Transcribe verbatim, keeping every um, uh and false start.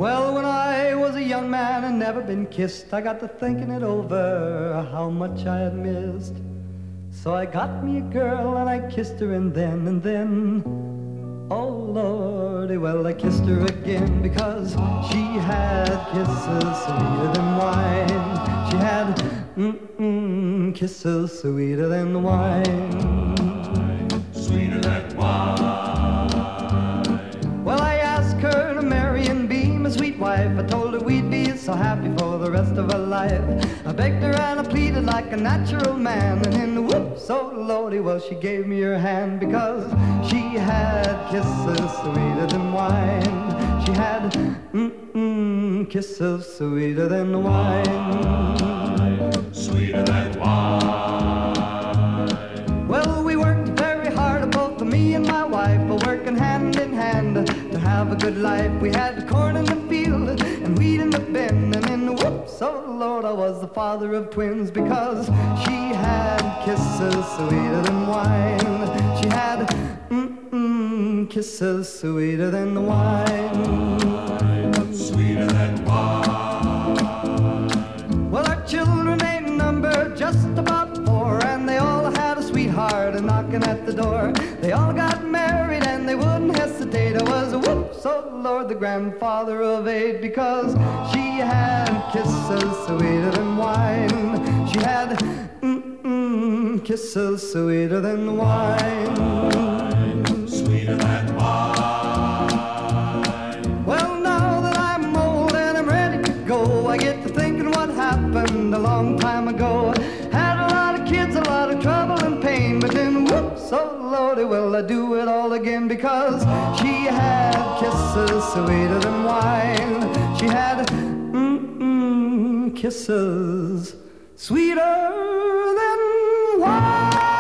Well, when I was a young man and never been kissed, I got to thinking it over, how much I had missed. So I got me a girl and I kissed her, and then, and then, oh Lordy, well, I kissed her again, because she had kisses sweeter than wine. She had mm-mm, kisses sweeter than wine. Sweeter than wine. Well, I asked her to marry and be my sweet wife. I told her we'd be so happy for the rest of our life. I begged her and I pleaded like a natural man, and in the whoops, oh Lordy, well, she gave me her hand, because she had kisses sweeter than wine. She had mm-mm, kisses sweeter than wine. Sweeter than wine. Well, we worked very hard, both me and my wife, working hand in hand to have a good life. We had corn in the field and wheat in the bin, and in the whoops, oh Lord, I was the father of twins, because she had kisses sweeter than wine. She had mm-mm, kisses sweeter than wine. Sweeter than wine. Well, our children ain't numbered, just about four, and they all had a sweetheart knocking at the door. They all got married and they wouldn't hesitate. I was a whoops, oh Lord, the grandfather of eight, because she had kisses sweeter than wine. She had mm-mm, kisses sweeter than wine. Sweeter than wine. Well, now that I'm old and I'm ready to go, I get to thinking what happened a long time ago. Had a lot of kids, a lot of trouble and pain, but then whoops, oh Lordy, well, I do it all again, because she had kisses sweeter than wine. She had mm-mm, kisses sweeter than wine.